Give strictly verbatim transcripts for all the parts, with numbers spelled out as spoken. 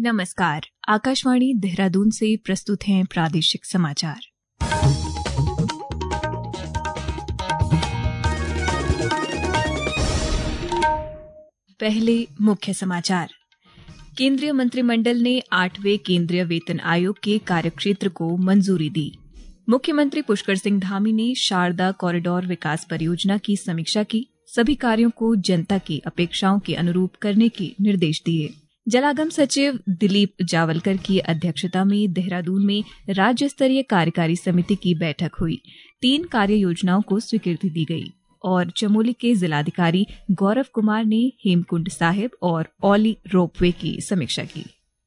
नमस्कार। आकाशवाणी देहरादून से प्रस्तुत हैं प्रादेशिक समाचार। पहले मुख्य समाचार। केंद्रीय मंत्रिमंडल ने आठवें केंद्रीय वेतन आयोग के कार्यक्षेत्र को मंजूरी दी। मुख्यमंत्री पुष्कर सिंह धामी ने शारदा कॉरिडोर विकास परियोजना की समीक्षा की। सभी कार्यों को जनता की अपेक्षाओं के अनुरूप करने के निर्देश दिए। जलागम सचिव दिलीप जावलकर की अध्यक्षता में देहरादून में राज्य स्तरीय कार्यकारी समिति की बैठक हुई। तीन कार्य योजनाओं को स्वीकृति दी गई और चमोली के जिलाधिकारी गौरव कुमार ने हेमकुंड साहिब और औली रोपवे की समीक्षा की।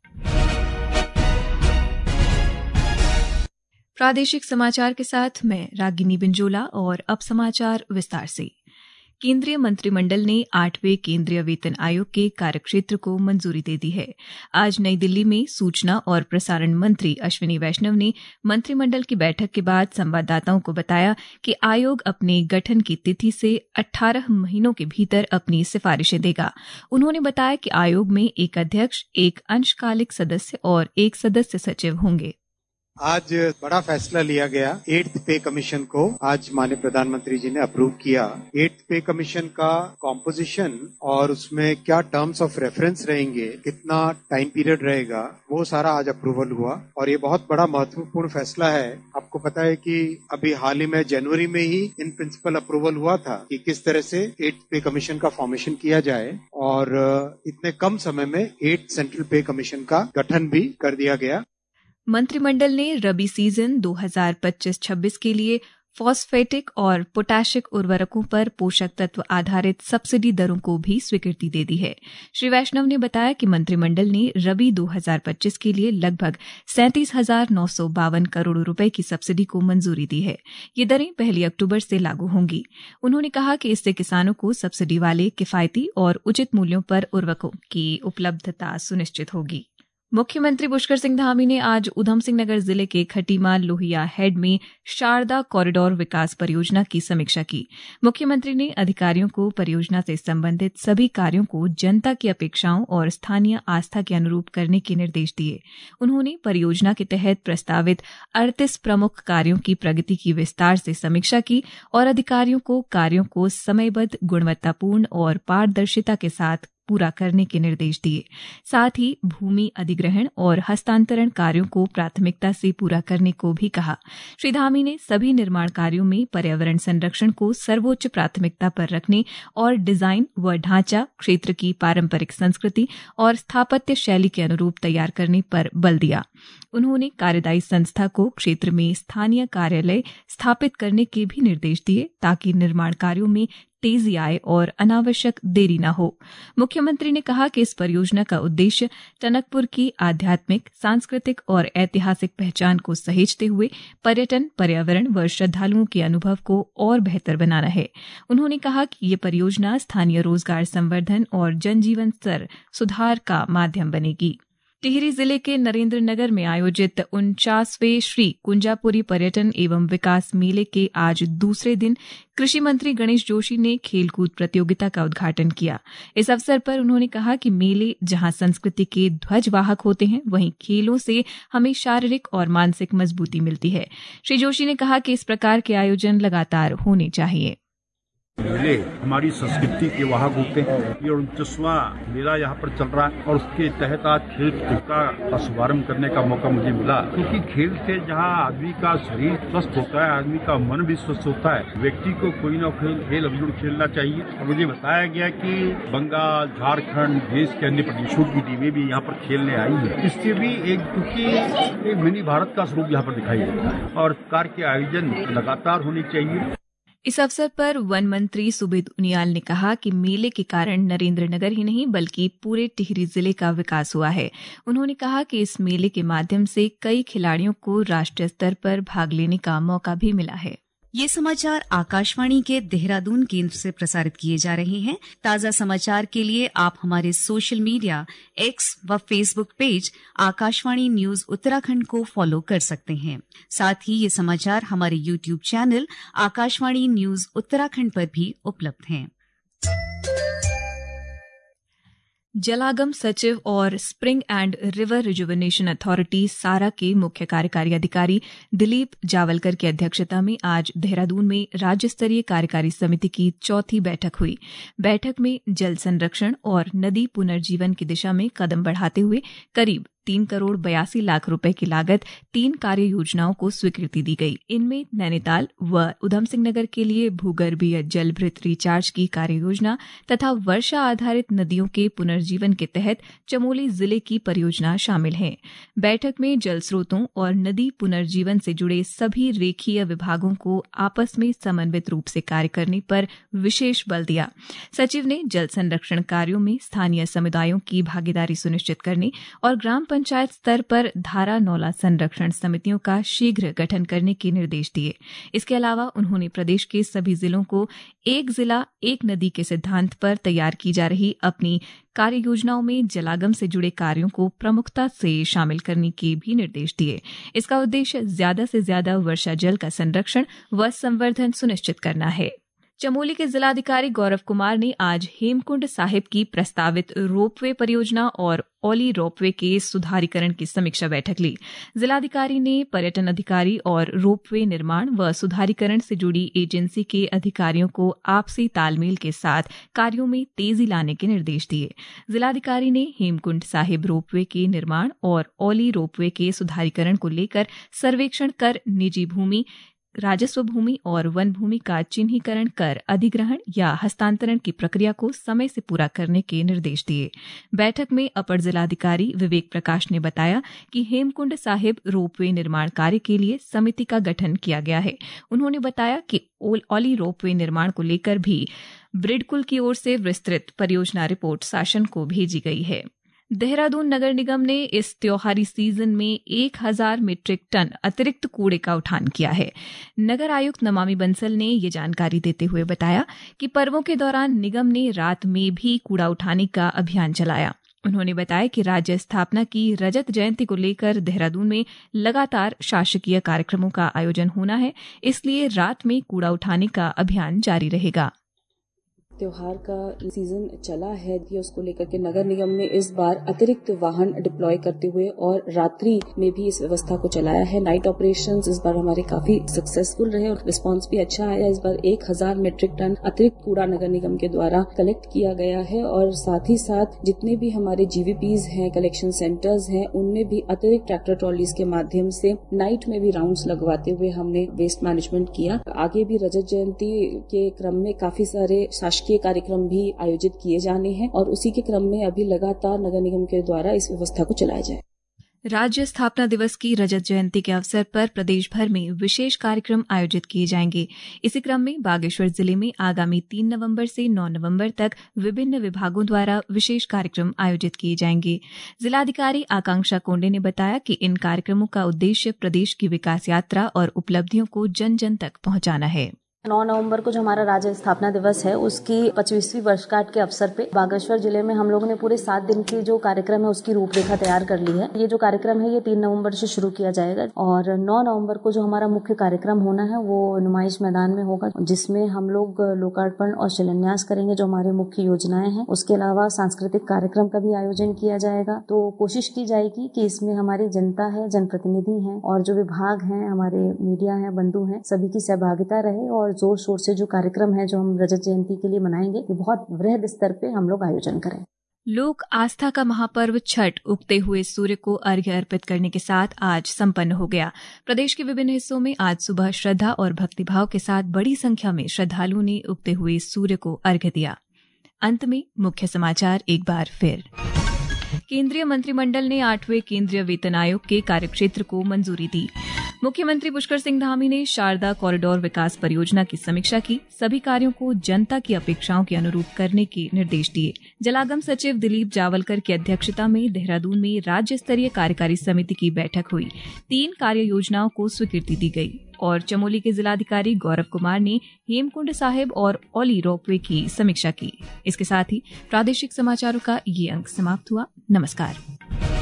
प्रादेशिक समाचार के साथ मैं रागिनी बिंजोला और अब समाचार विस्तार से। केंद्रीय मंत्रिमंडल ने आठवें केंद्रीय वेतन आयोग के कार्यक्षेत्र को मंजूरी दे दी है। आज नई दिल्ली में सूचना और प्रसारण मंत्री अश्विनी वैष्णव ने मंत्रिमंडल की बैठक के बाद संवाददाताओं को बताया कि आयोग अपने गठन की तिथि से अठारह महीनों के भीतर अपनी सिफारिशें देगा। उन्होंने बताया कि आयोग में एक अध्यक्ष, एक अंशकालिक सदस्य और एक सदस्य सचिव होंगे। आज बड़ा फैसला लिया गया। एट्थ पे कमीशन को आज माननीय प्रधानमंत्री जी ने अप्रूव किया। एट्थ पे कमीशन का कॉम्पोजिशन और उसमें क्या टर्म्स ऑफ रेफरेंस रहेंगे, कितना टाइम पीरियड रहेगा, वो सारा आज अप्रूवल हुआ और ये बहुत बड़ा महत्वपूर्ण फैसला है। आपको पता है कि अभी हाल ही में जनवरी में ही इन प्रिंसिपल अप्रूवल हुआ था कि किस तरह से एट्थ पे कमीशन का फॉर्मेशन किया जाए और इतने कम समय में एट्थ सेंट्रल पे कमीशन का गठन भी कर दिया गया। मंत्रिमंडल ने रबी सीजन दो हज़ार पच्चीस छब्बीस के लिए फॉस्फेटिक और पोटाशिक उर्वरकों पर पोषक तत्व आधारित सब्सिडी दरों को भी स्वीकृति दे दी है। श्री वैष्णव ने बताया कि मंत्रिमंडल ने रबी दो हज़ार पच्चीस के लिए लगभग सैंतीस हजार नौ सौ बावन करोड़ रुपए की सब्सिडी को मंजूरी दी है। ये दरें पहली अक्टूबर से लागू होंगी। उन्होंने कहा कि इससे किसानों को सब्सिडी वाले किफायती और उचित मूल्यों पर उर्वरकों की उपलब्धता सुनिश्चित होगी। मुख्यमंत्री पुष्कर सिंह धामी ने आज ऊधम सिंह नगर जिले के खटीमा लोहिया हेड में शारदा कॉरिडोर विकास परियोजना की समीक्षा की। मुख्यमंत्री ने अधिकारियों को परियोजना से संबंधित सभी कार्यों को जनता की अपेक्षाओं और स्थानीय आस्था के अनुरूप करने के निर्देश दिए। उन्होंने परियोजना के तहत प्रस्तावित अड़तीस प्रमुख कार्यों की प्रगति की विस्तार से समीक्षा की और अधिकारियों को कार्यों को समयबद्ध, गुणवत्तापूर्ण और पारदर्शिता के साथ पूरा करने के निर्देश दिए। साथ ही भूमि अधिग्रहण और हस्तांतरण कार्यों को प्राथमिकता से पूरा करने को भी कहा। श्री धामी ने सभी निर्माण कार्यों में पर्यावरण संरक्षण को सर्वोच्च प्राथमिकता पर रखने और डिजाइन व ढांचा क्षेत्र की पारंपरिक संस्कृति और स्थापत्य शैली के अनुरूप तैयार करने पर बल दिया। उन्होंने कार्यदायी संस्था को क्षेत्र में स्थानीय कार्यालय स्थापित करने के भी निर्देश दिए ताकि निर्माण कार्यों में तेजी आए और अनावश्यक देरी न हो। मुख्यमंत्री ने कहा कि इस परियोजना का उद्देश्य टनकपुर की आध्यात्मिक, सांस्कृतिक और ऐतिहासिक पहचान को सहेजते हुए पर्यटन, पर्यावरण व श्रद्धालुओं के अनुभव को और बेहतर बनाना है। उन्होंने कहा कि ये परियोजना स्थानीय रोजगार संवर्धन और जनजीवन स्तर सुधार का माध्यम बनेगी। टिहरी जिले के नरेंद्र नगर में आयोजित उनचासवें श्री कुंजापुरी पर्यटन एवं विकास मेले के आज दूसरे दिन कृषि मंत्री गणेश जोशी ने खेलकूद प्रतियोगिता का उद्घाटन किया। इस अवसर पर उन्होंने कहा कि मेले जहां संस्कृति के ध्वजवाहक होते हैं, वहीं खेलों से हमें शारीरिक और मानसिक मजबूती मिलती है। श्री जोशी ने कहा कि इस प्रकार के आयोजन लगातार होने चाहिए। मेले हमारी संस्कृति के वाहक होते हैं। ये उनचासवां मेला यहाँ पर चल रहा है और उसके तहत आज खेल प्रतियोगिता का शुभारंभ करने का मौका मुझे मिला, क्योंकि खेल से जहाँ आदमी का शरीर स्वस्थ होता है, आदमी का मन भी स्वस्थ होता है। व्यक्ति को कोई ना कोई खेल अवजूड़ खेलना चाहिए। और मुझे बताया गया कि बंगाल, झारखंड, देश के अन्य प्रदेशों की टीमें भी यहाँ पर खेलने आई है। इससे भी एक क्योंकि एक मिनी भारत का स्वरूप यहाँ पर दिखाई देता है और प्रकार के आयोजन लगातार होने चाहिए। इस अवसर पर वन मंत्री सुबेद उनियाल ने कहा कि मेले के कारण नरेंद्र नगर ही नहीं बल्कि पूरे टिहरी जिले का विकास हुआ है। उन्होंने कहा कि इस मेले के माध्यम से कई खिलाड़ियों को राष्ट्रीय स्तर पर भाग लेने का मौका भी मिला है। ये समाचार आकाशवाणी के देहरादून केंद्र से प्रसारित किए जा रहे हैं। ताज़ा समाचार के लिए आप हमारे सोशल मीडिया एक्स व Facebook page Akashvani news Uttarakhand को फॉलो कर सकते हैं। साथ ही ये समाचार हमारे YouTube channel Akashvani news Uttarakhand पर भी उपलब्ध हैं। जलागम सचिव और spring and river rejuvenation authority सारा के मुख्य कार्यकारी अधिकारी दिलीप जावलकर की अध्यक्षता में आज देहरादून में राज्य स्तरीय कार्यकारी समिति की चौथी बैठक हुई। बैठक में जल संरक्षण और नदी पुनर्जीवन की दिशा में कदम बढ़ाते हुए करीब तीन करोड़ बयासी लाख रुपए की लागत तीन कार्य योजनाओं को स्वीकृति दी गई। इनमें नैनीताल व उधम सिंह नगर के लिए भूगर्भीय जलभृत रिचार्ज की कार्य योजना तथा वर्षा आधारित नदियों के पुनर्जीवन के तहत चमोली जिले की परियोजना शामिल है। बैठक में जल स्रोतों और नदी पुनर्जीवन से जुड़े सभी रेखीय विभागों को आपस में समन्वित रूप से कार्य करने पर विशेष बल दिया। सचिव ने जल संरक्षण कार्यों में स्थानीय समुदायों की भागीदारी सुनिश्चित करने और ग्राम पंचायत स्तर पर धारा नौला संरक्षण समितियों का शीघ्र गठन करने के निर्देश दिए। इसके अलावा उन्होंने प्रदेश के सभी जिलों को एक जिला एक नदी के सिद्धांत पर तैयार की जा रही अपनी कार्य योजनाओं में जलागम से जुड़े कार्यों को प्रमुखता से शामिल करने के भी निर्देश दिए। इसका उद्देश्य ज्यादा से ज्यादा वर्षा जल का संरक्षण व संवर्धन सुनिश्चित करना है। चमोली के जिलाधिकारी गौरव कुमार ने आज हेमकुंड साहिब की प्रस्तावित रोपवे परियोजना और औली रोपवे के सुधारीकरण की समीक्षा बैठक ली। जिलाधिकारी ने पर्यटन अधिकारी और रोपवे निर्माण व सुधारीकरण से जुड़ी एजेंसी के अधिकारियों को आपसी तालमेल के साथ कार्यों में तेजी लाने के निर्देश दिए। जिलाधिकारी ने हेमकुंड साहिब रोपवे के निर्माण और औली रोपवे के सुधारीकरण को लेकर सर्वेक्षण कर निजी भूमि, राजस्व भूमि और वन भूमि का चिन्हीकरण कर अधिग्रहण या हस्तांतरण की प्रक्रिया को समय से पूरा करने के निर्देश दिए। बैठक में अपर जिलाधिकारी विवेक प्रकाश ने बताया कि हेमकुंड साहिब रोपवे निर्माण कार्य के लिए समिति का गठन किया गया है। उन्होंने बताया कि औली रोपवे निर्माण को लेकर भी ब्रिडकुल की ओर से विस्तृत परियोजना रिपोर्ट शासन को भेजी गई है। देहरादून नगर निगम ने इस त्योहारी सीजन में एक हजार मीट्रिक टन अतिरिक्त कूड़े का उठान किया है। नगर आयुक्त नमामि बंसल ने ये जानकारी देते हुए बताया कि पर्वों के दौरान निगम ने रात में भी कूड़ा उठाने का अभियान चलाया। उन्होंने बताया कि राज्य स्थापना की रजत जयंती को लेकर देहरादून में लगातार शासकीय कार्यक्रमों का आयोजन होना है, इसलिए रात में कूड़ा उठाने का अभियान जारी रहेगा। त्योहार का सीजन चला है कि उसको लेकर के नगर निगम ने इस बार अतिरिक्त वाहन डिप्लॉय करते हुए और रात्रि में भी इस व्यवस्था को चलाया है। नाइट ऑपरेशंस इस बार हमारे काफी सक्सेसफुल रहे और रिस्पांस भी अच्छा आया। इस बार एक हजार मीट्रिक टन अतिरिक्त कूड़ा नगर निगम के द्वारा कलेक्ट किया गया है और साथ ही साथ जितने भी हमारे जीवीपीज हैं, कलेक्शन सेंटर्स हैं, उनमें भी अतिरिक्त ट्रैक्टर ट्रॉलीज के माध्यम से नाइट में भी राउंड्स लगवाते हुए हमने वेस्ट मैनेजमेंट किया। आगे भी रजत जयंती के क्रम में काफी सारे के कार्यक्रम भी आयोजित किए जाने हैं और उसी के क्रम में अभी लगातार नगर निगम के द्वारा इस व्यवस्था को चलाया जाए। राज्य स्थापना दिवस की रजत जयंती के अवसर पर प्रदेश भर में विशेष कार्यक्रम आयोजित किए जाएंगे। इसी क्रम में बागेश्वर जिले में आगामी तीन नवंबर से नौ नवंबर तक विभिन्न विभागों द्वारा विशेष कार्यक्रम आयोजित किए जाएंगे। जिलाधिकारी आकांक्षा कोंडे ने बताया कि इन कार्यक्रमों का उद्देश्य प्रदेश की विकास यात्रा और उपलब्धियों को जन जन तक पहुंचाना है। नौ नवंबर को जो हमारा राज्य स्थापना दिवस है उसकी पच्चीसवीं वर्षगांठ के अवसर पे बागेश्वर जिले में हम लोगों ने पूरे सात दिन की जो कार्यक्रम है उसकी रूपरेखा तैयार कर ली है। ये जो कार्यक्रम है ये तीन नवंबर से शुरू किया जाएगा और नौ नवंबर को जो हमारा मुख्य कार्यक्रम होना है वो नुमाइश मैदान में होगा, जिसमें हम लोग लोकार्पण और शिलान्यास करेंगे जो हमारी मुख्य योजनाएं हैं। उसके अलावा सांस्कृतिक कार्यक्रम का भी आयोजन किया जाएगा। तो कोशिश की जाएगी कि इसमें हमारी जनता है, जनप्रतिनिधि है और जो विभाग है, हमारे मीडिया है, बंधु है, सभी की सहभागिता रहे और जोर शोर से जो कार्यक्रम है जो हम रजत जयंती के लिए मनाएंगे ये बहुत वृहद स्तर पे हम लोग आयोजन करें। लोक आस्था का महापर्व छठ उगते हुए सूर्य को अर्घ्य अर्पित करने के साथ आज संपन्न हो गया। प्रदेश के विभिन्न हिस्सों में आज सुबह श्रद्धा और भक्तिभाव के साथ बड़ी संख्या में श्रद्धालुओं ने उगते हुए सूर्य को अर्घ्य दिया। अंत में मुख्य समाचार एक बार फिर। केंद्रीय मंत्रिमंडल ने आठवें केंद्रीय वेतन आयोग के कार्यक्षेत्र को मंजूरी दी। मुख्यमंत्री पुष्कर सिंह धामी ने शारदा कॉरिडोर विकास परियोजना की समीक्षा की। सभी कार्यों को जनता की अपेक्षाओं के अनुरूप करने के निर्देश दिए। जलागम सचिव दिलीप जावलकर की अध्यक्षता में देहरादून में राज्य स्तरीय कार्यकारी समिति की बैठक हुई। तीन कार्य योजनाओं को स्वीकृति दी गई और चमोली के जिलाधिकारी गौरव कुमार ने हेमकुंड साहिब और औली रोपवे की समीक्षा की। इसके साथ ही प्रादेशिक समाचारों का ये अंक समाप्त हुआ। नमस्कार।